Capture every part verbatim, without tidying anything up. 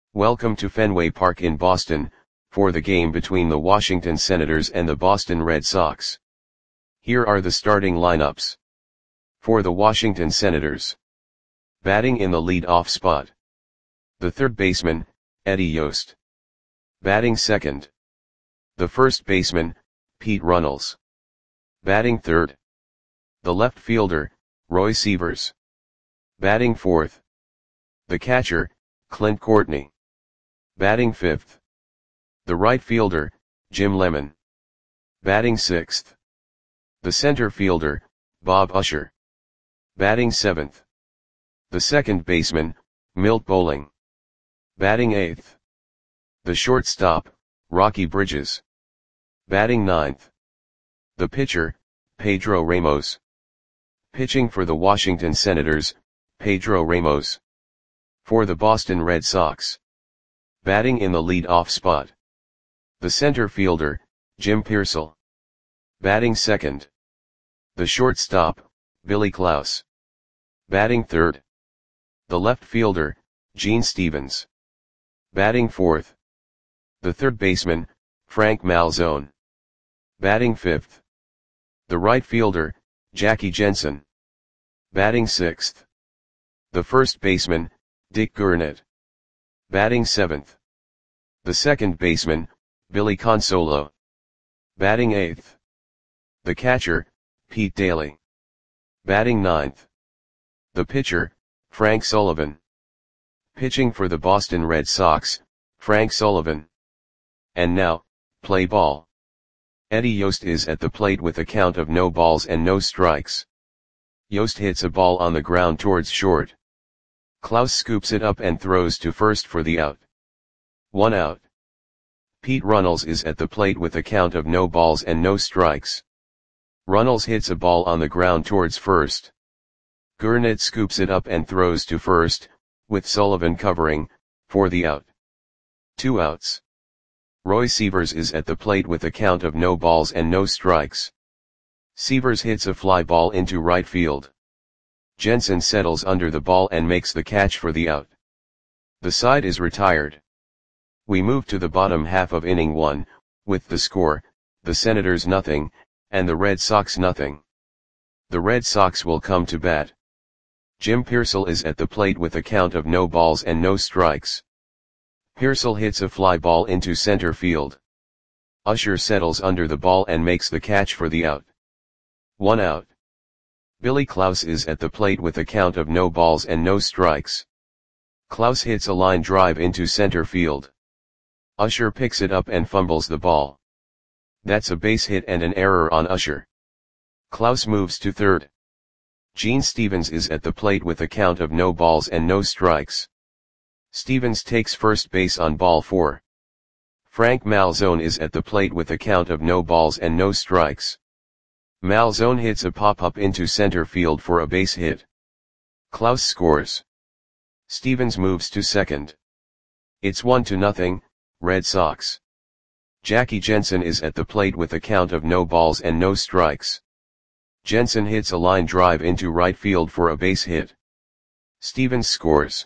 Welcome to Fenway Park in Boston, for the game between the Washington Senators and the Boston Red Sox. Here are the starting lineups. For the Washington Senators. Batting in the lead-off spot. The third baseman, Eddie Yost. Batting second. The first baseman, Pete Runnels. Batting third. The left fielder, Roy Sievers. Batting fourth. The catcher, Clint Courtney. Batting fifth. The right fielder, Jim Lemon. Batting sixth. The center fielder, Bob Usher. Batting seventh. The second baseman, Milt Bowling. Batting eighth. The shortstop, Rocky Bridges. Batting ninth. The pitcher, Pedro Ramos. Pitching for the Washington Senators, Pedro Ramos. For the Boston Red Sox. Batting in the lead-off spot. The center fielder, Jim Piersall. Batting second. The shortstop, Billy Klaus. Batting third. The left fielder, Gene Stevens. Batting fourth. The third baseman, Frank Malzone. Batting fifth. The right fielder, Jackie Jensen. Batting sixth. The first baseman, Dick Gurnett. Batting seventh. The second baseman, Billy Consolo. Batting eighth. The catcher, Pete Daly. Batting ninth. The pitcher, Frank Sullivan. Pitching for the Boston Red Sox, Frank Sullivan. And now, play ball. Eddie Yost is at the plate with a count of no balls and no strikes. Yost hits a ball on the ground towards short. Klaus scoops it up and throws to first for the out. One out. Pete Runnels is at the plate with a count of no balls and no strikes. Runnels hits a ball on the ground towards first. Gurnett scoops it up and throws to first, with Sullivan covering, for the out. Two outs. Roy Sievers is at the plate with a count of no balls and no strikes. Sievers hits a fly ball into right field. Jensen settles under the ball and makes the catch for the out. The side is retired. We move to the bottom half of inning one, with the score, the Senators nothing, and the Red Sox nothing. The Red Sox will come to bat. Jim Piersall is at the plate with a count of no balls and no strikes. Piersall hits a fly ball into center field. Usher settles under the ball and makes the catch for the out. One out. Billy Klaus is at the plate with a count of no balls and no strikes. Klaus hits a line drive into center field. Usher picks it up and fumbles the ball. That's a base hit and an error on Usher. Klaus moves to third. Gene Stevens is at the plate with a count of no balls and no strikes. Stevens takes first base on ball four. Frank Malzone is at the plate with a count of no balls and no strikes. Malzone hits a pop-up into center field for a base hit. Klaus scores. Stevens moves to second. It's one to nothing, Red Sox. Jackie Jensen is at the plate with a count of no balls and no strikes. Jensen hits a line drive into right field for a base hit. Stevens scores.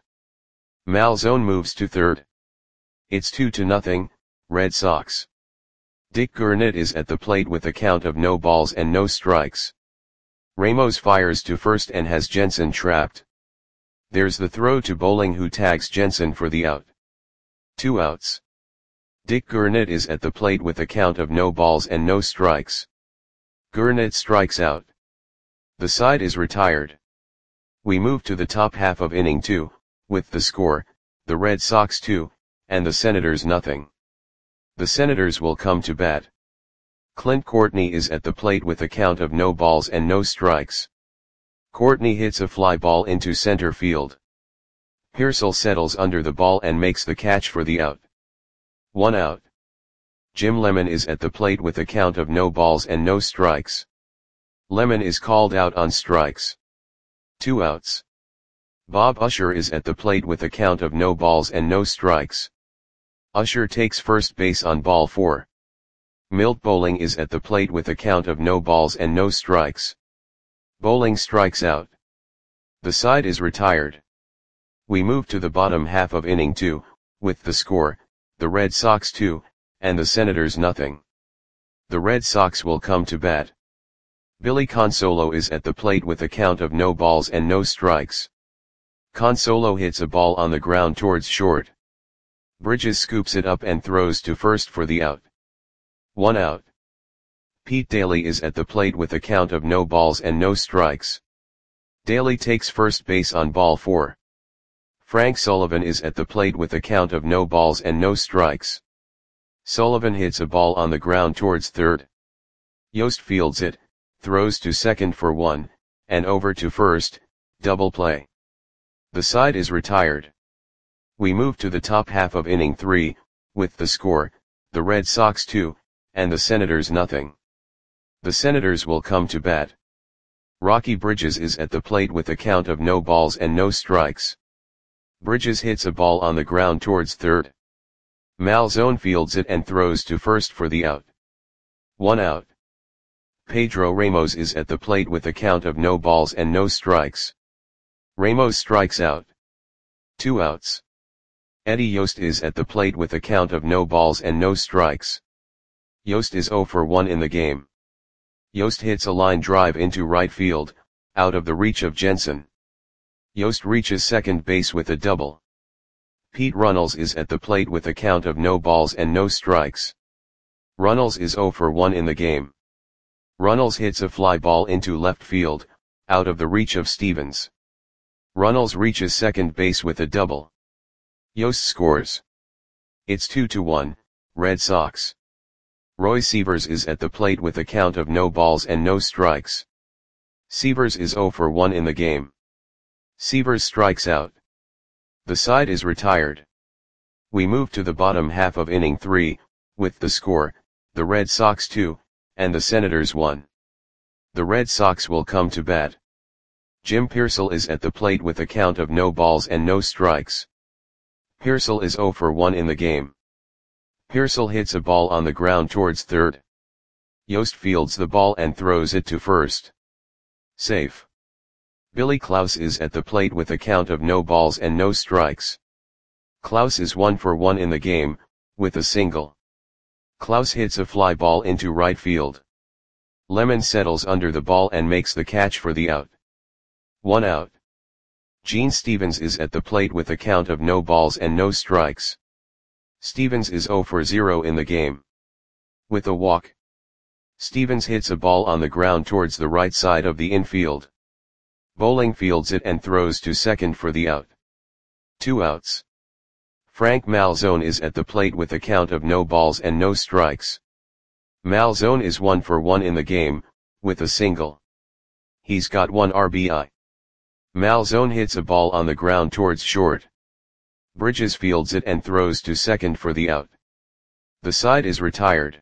Malzone moves to third. It's two to nothing, Red Sox. Dick Gurnett is at the plate with a count of no balls and no strikes. Ramos fires to first and has Jensen trapped. There's the throw to Bowling, who tags Jensen for the out. Two outs. Dick Gurnett is at the plate with a count of no balls and no strikes. Gurnett strikes out. The side is retired. We move to the top half of inning two, with the score, the Red Sox two, and the Senators nothing. The Senators will come to bat. Clint Courtney is at the plate with a count of no balls and no strikes. Courtney hits a fly ball into center field. Piersall settles under the ball and makes the catch for the out. One out. Jim Lemon is at the plate with a count of no balls and no strikes. Lemon is called out on strikes. Two outs. Bob Usher is at the plate with a count of no balls and no strikes. Usher takes first base on ball four. Milt Bowling is at the plate with a count of no balls and no strikes. Bowling strikes out. The side is retired. We move to the bottom half of inning two, with the score, the Red Sox two, and the Senators nothing. The Red Sox will come to bat. Billy Consolo is at the plate with a count of no balls and no strikes. Consolo hits a ball on the ground towards short. Bridges scoops it up and throws to first for the out. One out. Pete Daly is at the plate with a count of no balls and no strikes. Daly takes first base on ball four. Frank Sullivan is at the plate with a count of no balls and no strikes. Sullivan hits a ball on the ground towards third. Yost fields it, throws to second for one, and over to first, double play. The side is retired. We move to the top half of inning three, with the score, the Red Sox two, and the Senators nothing. The Senators will come to bat. Rocky Bridges is at the plate with a count of no balls and no strikes. Bridges hits a ball on the ground towards third. Malzone fields it and throws to first for the out. One out. Pedro Ramos is at the plate with a count of no balls and no strikes. Ramos strikes out. Two outs. Eddie Yost is at the plate with a count of no balls and no strikes. Yost is zero for one in the game. Yost hits a line drive into right field, out of the reach of Jensen. Yost reaches second base with a double. Pete Runnels is at the plate with a count of no balls and no strikes. Runnels is zero for one in the game. Runnels hits a fly ball into left field, out of the reach of Stevens. Runnels reaches second base with a double. Yost scores. It's two to one, Red Sox. Roy Sievers is at the plate with a count of no balls and no strikes. Sievers is zero for one in the game. Sievers strikes out. The side is retired. We move to the bottom half of inning three, with the score, the Red Sox two, and the Senators one. The Red Sox will come to bat. Jim Pearsall is at the plate with a count of no balls and no strikes. Pearsall is zero for one in the game. Pearsall hits a ball on the ground towards third. Yost fields the ball and throws it to first. Safe. Billy Klaus is at the plate with a count of no balls and no strikes. Klaus is one for one in the game, with a single. Klaus hits a fly ball into right field. Lemon settles under the ball and makes the catch for the out. One out. Gene Stevens is at the plate with a count of no balls and no strikes. Stevens is zero for zero in the game. With a walk. Stevens hits a ball on the ground towards the right side of the infield. Bowling fields it and throws to second for the out. Two outs. Frank Malzone is at the plate with a count of no balls and no strikes. Malzone is one for one in the game, with a single. He's got one R B I. Malzone hits a ball on the ground towards short. Bridges fields it and throws to second for the out. The side is retired.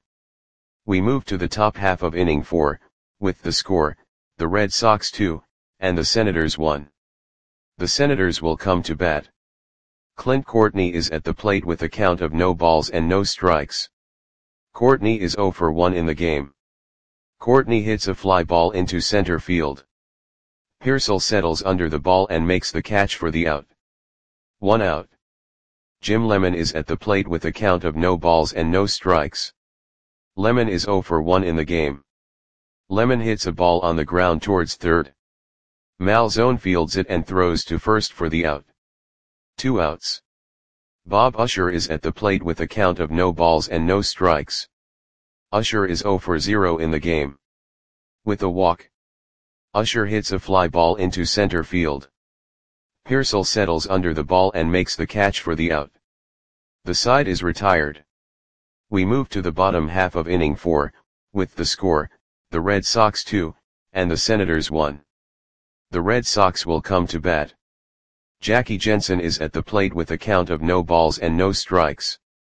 We move to the top half of inning four, with the score, the Red Sox two, and the Senators one. The Senators will come to bat. Clint Courtney is at the plate with a count of no balls and no strikes. Courtney is zero for one in the game. Courtney hits a fly ball into center field. Pearsall settles under the ball and makes the catch for the out. One out. Jim Lemon is at the plate with a count of no balls and no strikes. Lemon is zero for one in the game. Lemon hits a ball on the ground towards third. Malzone fields it and throws to first for the out. Two outs. Bob Usher is at the plate with a count of no balls and no strikes. Usher is zero for zero in the game. With a walk. Usher hits a fly ball into center field. Pearsall settles under the ball and makes the catch for the out. The side is retired. We move to the bottom half of inning four, with the score, the Red Sox two, and the Senators one. The Red Sox will come to bat. Jackie Jensen is at the plate with a count of no balls and no strikes.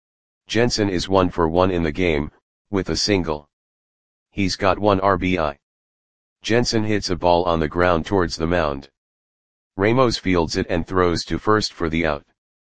Jensen is one for one in the game, with a single. He's got one R B I. Jensen hits a ball on the ground towards the mound. Ramos fields it and throws to first for the out.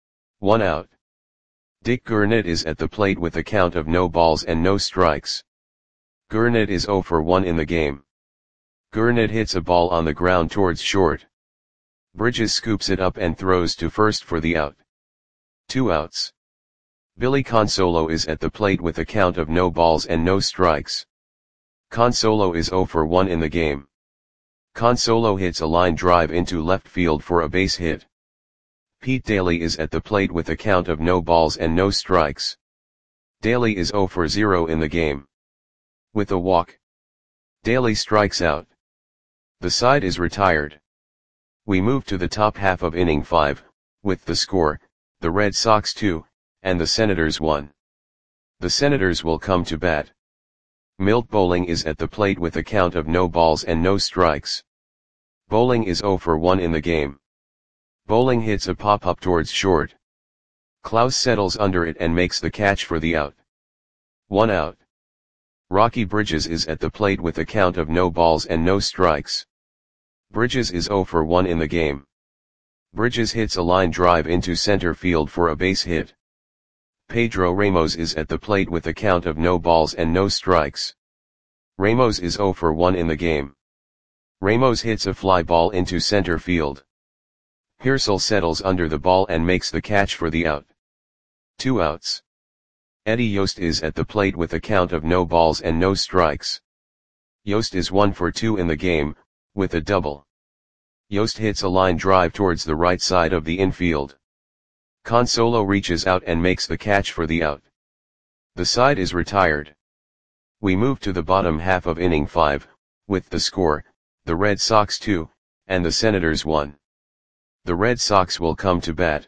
One out. Dick Gurnett is at the plate with a count of no balls and no strikes. Gurnett is zero for one in the game. Gurnett hits a ball on the ground towards short. Bridges scoops it up and throws to first for the out. Two outs. Billy Consolo is at the plate with a count of no balls and no strikes. Consolo is oh for one in the game. Consolo hits a line drive into left field for a base hit. Pete Daly is at the plate with a count of no balls and no strikes. Daly is oh for zero in the game. With a walk, Daly strikes out. The side is retired. We move to the top half of inning five, with the score, the Red Sox two, and the Senators one. The Senators will come to bat. Milt Bowling is at the plate with a count of no balls and no strikes. Bowling is oh for one in the game. Bowling hits a pop-up towards short. Klaus settles under it and makes the catch for the out. One out. Rocky Bridges is at the plate with a count of no balls and no strikes. Bridges is oh for one in the game. Bridges hits a line drive into center field for a base hit. Pedro Ramos is at the plate with a count of no balls and no strikes. Ramos is oh for one in the game. Ramos hits a fly ball into center field. Pearsall settles under the ball and makes the catch for the out. Two outs. Eddie Yost is at the plate with a count of no balls and no strikes. Yost is one for two in the game, with a double. Yost hits a line drive towards the right side of the infield. Consolo reaches out and makes the catch for the out. The side is retired. We move to the bottom half of inning five, with the score, the Red Sox two, and the Senators one. The Red Sox will come to bat.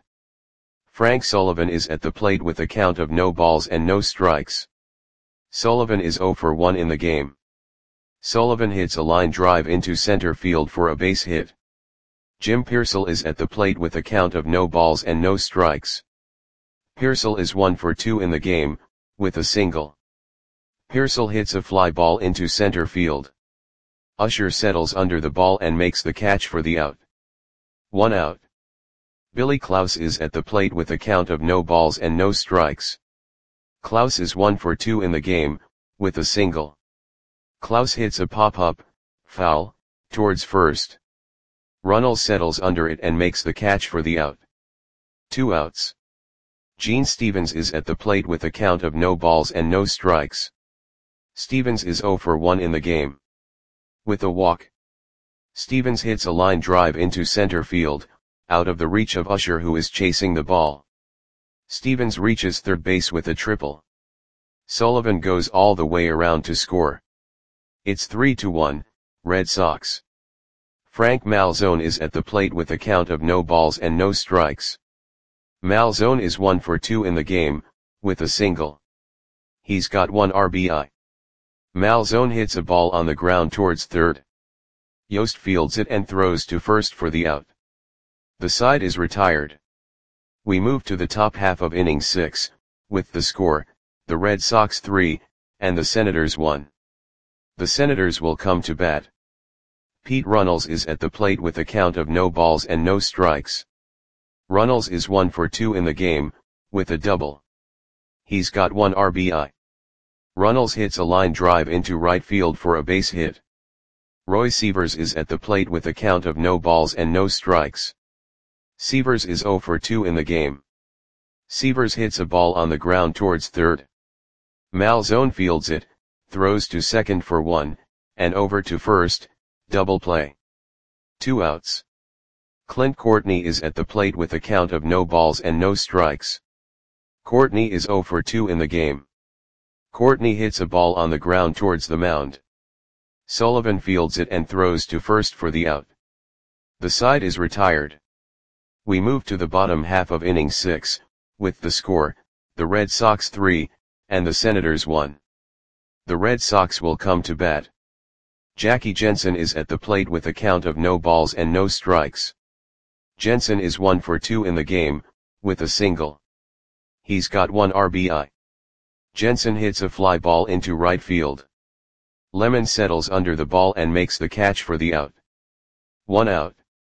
Frank Sullivan is at the plate with a count of no balls and no strikes. Sullivan is oh for one in the game. Sullivan hits a line drive into center field for a base hit. Jim Pearsall is at the plate with a count of no balls and no strikes. Pearsall is one for two in the game, with a single. Pearsall hits a fly ball into center field. Usher settles under the ball and makes the catch for the out. One out. Billy Klaus is at the plate with a count of no balls and no strikes. Klaus is one for two in the game, with a single. Klaus hits a pop-up, foul, towards first. Runnels settles under it and makes the catch for the out. Two outs. Gene Stevens is at the plate with a count of no balls and no strikes. Stevens is oh for one in the game. With a walk, Stevens hits a line drive into center field, out of the reach of Usher who is chasing the ball. Stevens reaches third base with a triple. Sullivan goes all the way around to score. It's three to one, Red Sox. Frank Malzone is at the plate with a count of no balls and no strikes. Malzone is one for two in the game, with a single. He's got one R B I. Malzone hits a ball on the ground towards third. Yost fields it and throws to first for the out. The side is retired. We move to the top half of inning six, with the score, the Red Sox three, and the Senators one. The Senators will come to bat. Pete Runnels is at the plate with a count of no balls and no strikes. Runnels is one for two in the game, with a double. He's got one R B I. Runnels hits a line drive into right field for a base hit. Roy Sievers is at the plate with a count of no balls and no strikes. Sievers is oh for two in the game. Sievers hits a ball on the ground towards third. Malzone fields it, throws to second for one, and over to first, double play. Two outs. Clint Courtney is at the plate with a count of no balls and no strikes. Courtney is oh for two in the game. Courtney hits a ball on the ground towards the mound. Sullivan fields it and throws to first for the out. The side is retired. We move to the bottom half of inning six, with the score, the Red Sox three, and the Senators one. The Red Sox will come to bat. Jackie Jensen is at the plate with a count of no balls and no strikes. Jensen is one for two in the game, with a single. He's got one R B I. Jensen hits a fly ball into right field. Lemon settles under the ball and makes the catch for the out. One out.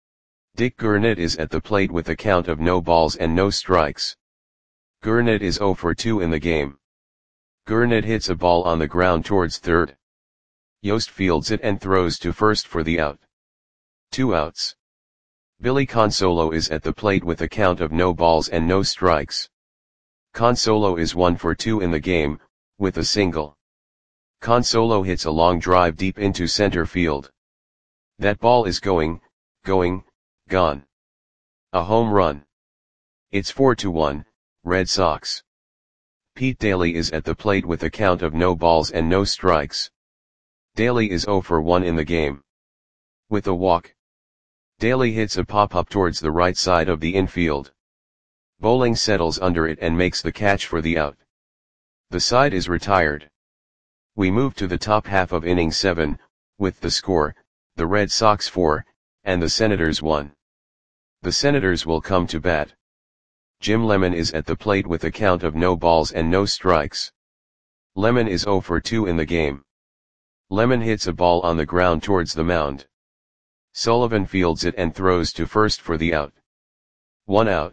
Dick Gurnett is at the plate with a count of no balls and no strikes. Gurnett is oh for two in the game. Gurnett hits a ball on the ground towards third. Yost fields it and throws to first for the out. Two outs. Billy Consolo is at the plate with a count of no balls and no strikes. Consolo is one for two in the game, with a single. Consolo hits a long drive deep into center field. That ball is going, going, gone. A home run. It's four to one, Red Sox. Pete Daly is at the plate with a count of no balls and no strikes. Daly is zero for one in the game. With a walk. Daly hits a pop-up towards the right side of the infield. Bowling settles under it and makes the catch for the out. The side is retired. We move to the top half of inning seven, with the score, the Red Sox four, and the Senators one. The Senators will come to bat. Jim Lemon is at the plate with a count of no balls and no strikes. Lemon is zero for two in the game. Lemon hits a ball on the ground towards the mound. Sullivan fields it and throws to first for the out. One out.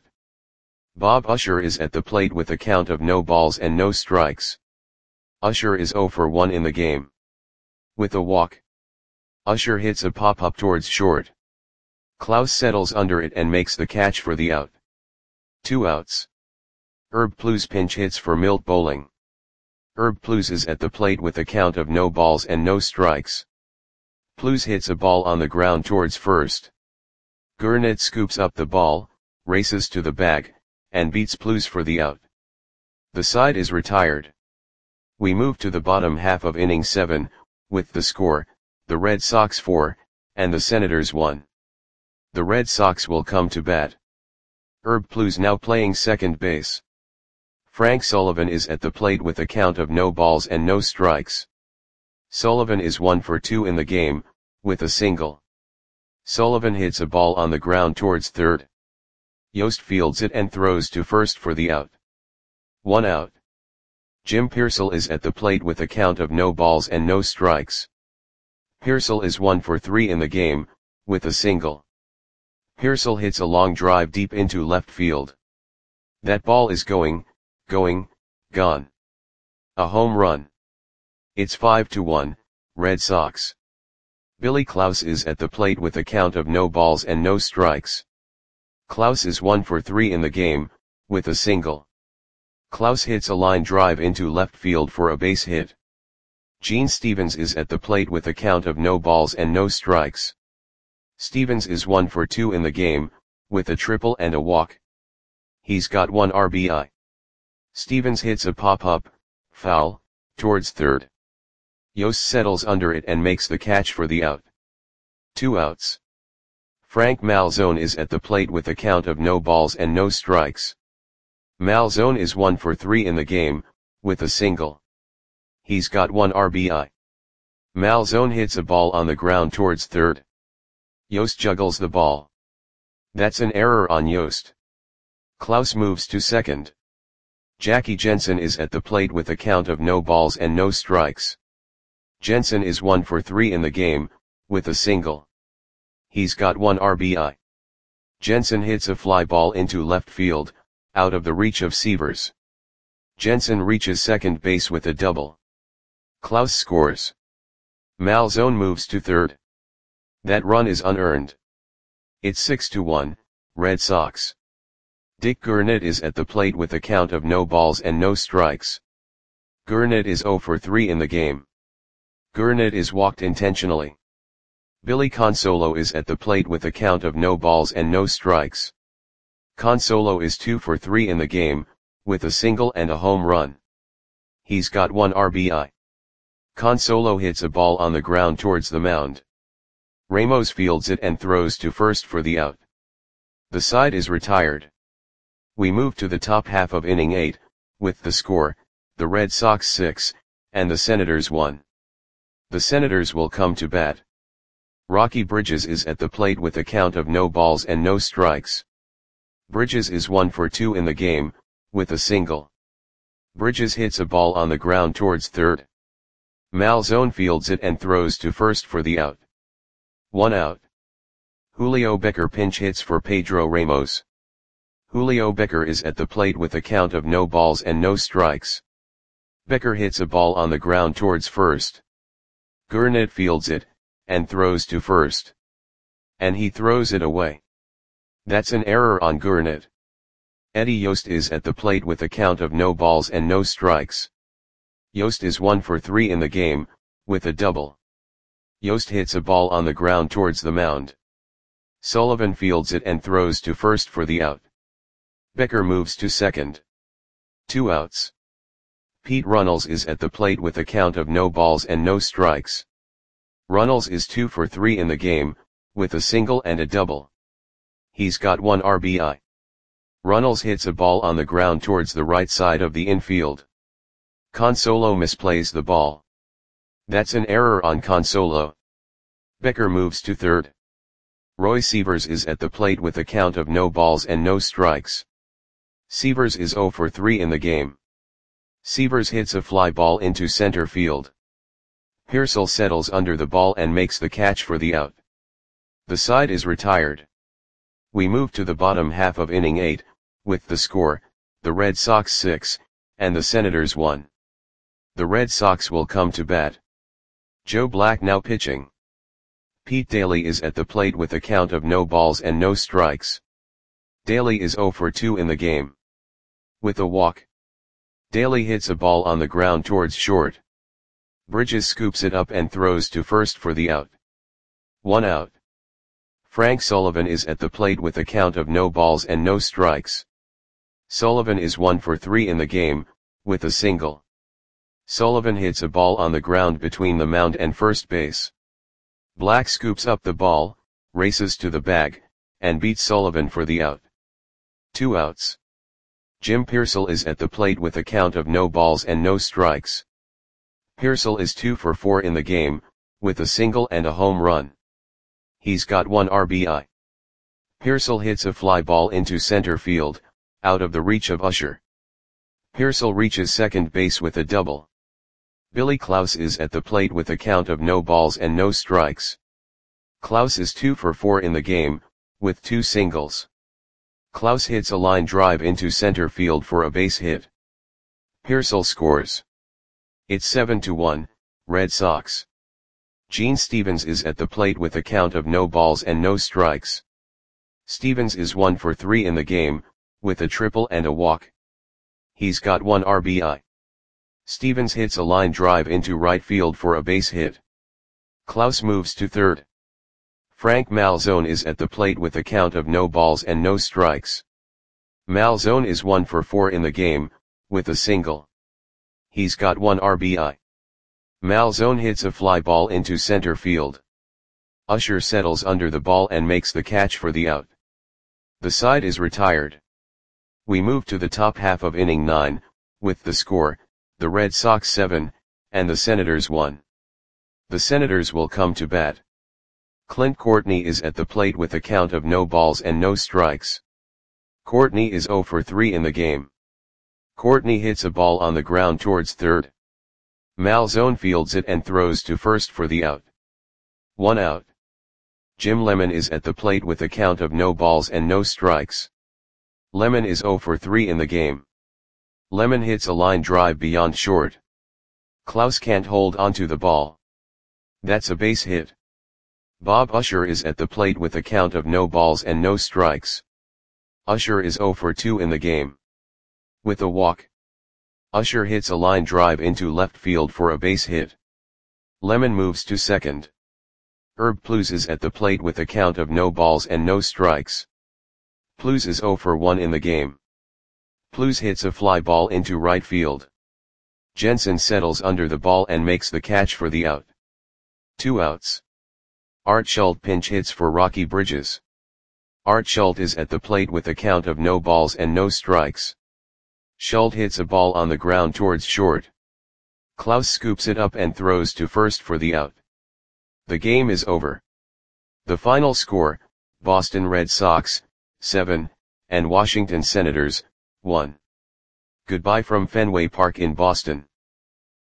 Bob Usher is at the plate with a count of no balls and no strikes. Usher is zero for one in the game. With a walk. Usher hits a pop-up towards short. Klaus settles under it and makes the catch for the out. Two outs. Herb Plews pinch hits for Milt Bowling. Herb Plews is at the plate with a count of no balls and no strikes. Plews hits a ball on the ground towards first. Gurnett scoops up the ball, races to the bag, and beats Plews for the out. The side is retired. We move to the bottom half of inning seven, with the score, the Red Sox four, and the Senators one. The Red Sox will come to bat. Herb Plews now playing second base. Frank Sullivan is at the plate with a count of no balls and no strikes. Sullivan is one for two in the game, with a single. Sullivan hits a ball on the ground towards third. Yost fields it and throws to first for the out. One out. Jim Pearsall is at the plate with a count of no balls and no strikes. Pearsall is one for three in the game, with a single. Pearsall hits a long drive deep into left field. That ball is going, going, gone. A home run. It's five to one, Red Sox. Billy Klaus is at the plate with a count of no balls and no strikes. Klaus is one for three in the game, with a single. Klaus hits a line drive into left field for a base hit. Gene Stevens is at the plate with a count of no balls and no strikes. Stevens is one for two in the game, with a triple and a walk. He's got one R B I. Stevens hits a pop-up, foul, towards third. Yost settles under it and makes the catch for the out. Two outs. Frank Malzone is at the plate with a count of no balls and no strikes. Malzone is one for three in the game, with a single. He's got one R B I. Malzone hits a ball on the ground towards third. Yost juggles the ball. That's an error on Yost. Klaus moves to second. Jackie Jensen is at the plate with a count of no balls and no strikes. Jensen is one for three in the game, with a single. He's got one R B I. Jensen hits a fly ball into left field, out of the reach of Sievers. Jensen reaches second base with a double. Klaus scores. Malzone moves to third. That run is unearned. It's six to one, Red Sox. Dick Gurnett is at the plate with a count of no balls and no strikes. Gurnett is zero for three in the game. Gurnett is walked intentionally. Billy Consolo is at the plate with a count of no balls and no strikes. Consolo is two for three in the game, with a single and a home run. He's got one R B I. Consolo hits a ball on the ground towards the mound. Ramos fields it and throws to first for the out. The side is retired. We move to the top half of inning eight, with the score, the Red Sox six, and the Senators one. The Senators will come to bat. Rocky Bridges is at the plate with a count of no balls and no strikes. Bridges is one for two in the game, with a single. Bridges hits a ball on the ground towards third. Malzone fields it and throws to first for the out. One out. Julio Becker pinch hits for Pedro Ramos. Julio Becker is at the plate with a count of no balls and no strikes. Becker hits a ball on the ground towards first. Gurnett fields it, and throws to first. And he throws it away. That's an error on Gurnet. Eddie Yost is at the plate with a count of no balls and no strikes. Yost is one for three in the game, with a double. Yost hits a ball on the ground towards the mound. Sullivan fields it and throws to first for the out. Becker moves to second. Two outs. Pete Runnels is at the plate with a count of no balls and no strikes. Runnels is two for three in the game, with a single and a double. He's got one R B I. Runnels hits a ball on the ground towards the right side of the infield. Consolo misplays the ball. That's an error on Consolo. Becker moves to third. Roy Sievers is at the plate with a count of no balls and no strikes. Sievers is zero for three in the game. Sievers hits a fly ball into center field. Pearsall settles under the ball and makes the catch for the out. The side is retired. We move to the bottom half of inning eight, with the score, the Red Sox six, and the Senators one. The Red Sox will come to bat. Joe Black now pitching. Pete Daly is at the plate with a count of no balls and no strikes. Daly is zero for two in the game. With a walk. Daly hits a ball on the ground towards short. Bridges scoops it up and throws to first for the out. One out. Frank Sullivan is at the plate with a count of no balls and no strikes. Sullivan is one for three in the game, with a single. Sullivan hits a ball on the ground between the mound and first base. Black scoops up the ball, races to the bag, and beats Sullivan for the out. Two outs. Jim Pearsall is at the plate with a count of no balls and no strikes. Pearsall is two for four in the game, with a single and a home run. He's got one R B I. Pearsall hits a fly ball into center field, out of the reach of Usher. Pearsall reaches second base with a double. Billy Klaus is at the plate with a count of no balls and no strikes. Klaus is two for four in the game, with two singles. Klaus hits a line drive into center field for a base hit. Pearsall scores. It's seven to one, Red Sox. Gene Stevens is at the plate with a count of no balls and no strikes. Stevens is one for three in the game, with a triple and a walk. He's got one R B I. Stevens hits a line drive into right field for a base hit. Klaus moves to third. Frank Malzone is at the plate with a count of no balls and no strikes. Malzone is one for four in the game, with a single. He's got one R B I. Malzone hits a fly ball into center field. Usher settles under the ball and makes the catch for the out. The side is retired. We move to the top half of inning nine, with the score, the Red Sox seven, and the Senators one. The Senators will come to bat. Clint Courtney is at the plate with a count of no balls and no strikes. Courtney is zero for three in the game. Courtney hits a ball on the ground towards third. Malzone fields it and throws to first for the out. One out. Jim Lemon is at the plate with a count of no balls and no strikes. Lemon is zero for three in the game. Lemon hits a line drive beyond short. Klaus can't hold onto the ball. That's a base hit. Bob Usher is at the plate with a count of no balls and no strikes. Usher is zero for two in the game. With a walk. Usher hits a line drive into left field for a base hit. Lemon moves to second. Herb Plews is at the plate with a count of no balls and no strikes. Plews is zero for one in the game. Plews hits a fly ball into right field. Jensen settles under the ball and makes the catch for the out. Two outs. Art Schult pinch hits for Rocky Bridges. Art Schult is at the plate with a count of no balls and no strikes. Schult hits a ball on the ground towards short. Klaus scoops it up and throws to first for the out. The game is over. The final score, Boston Red Sox, seven, and Washington Senators, one. Goodbye from Fenway Park in Boston.